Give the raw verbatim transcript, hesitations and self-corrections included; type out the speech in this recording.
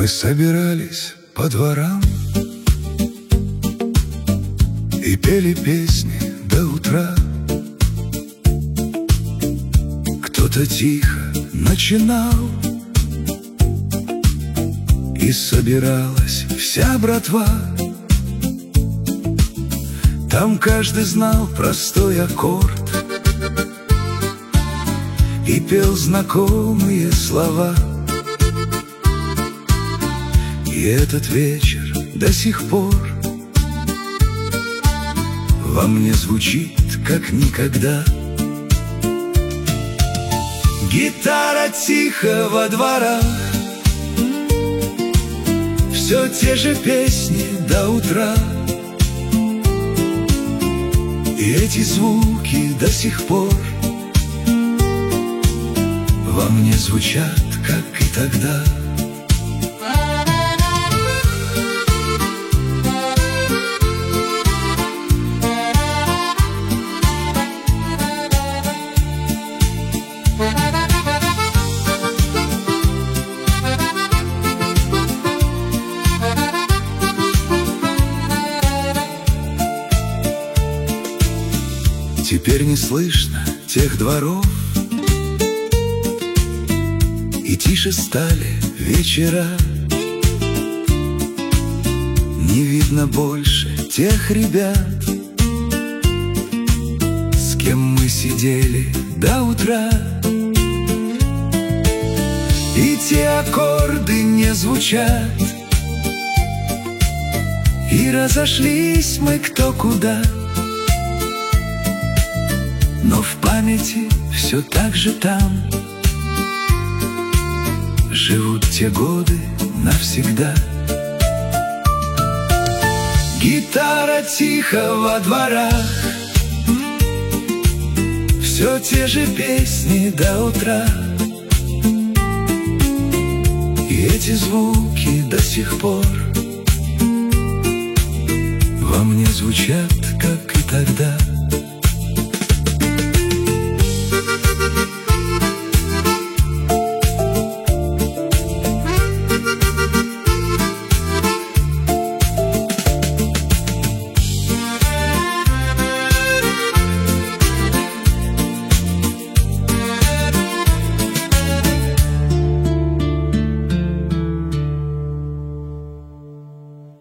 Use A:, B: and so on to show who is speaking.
A: собирались по дворам и пели песни до утра. Кто-то тихо начинал, и собиралась вся братва. Там каждый знал простой аккорд и пел знакомые слова. И этот вечер до сих пор во мне звучит как никогда. Гитара тихо во дворах, все те же песни до утра. И эти звуки до сих пор во мне звучат, как и тогда. Теперь не слышно тех дворов, и тише стали вечера. Не видно больше тех ребят, с кем мы сидели до утра. И те аккорды не звучат, и разошлись мы кто куда. Но в памяти все так же там живут те годы навсегда. Гитара тихо во дворах, все те же песни до утра. И эти звуки до сих пор во мне звучат, как и тогда.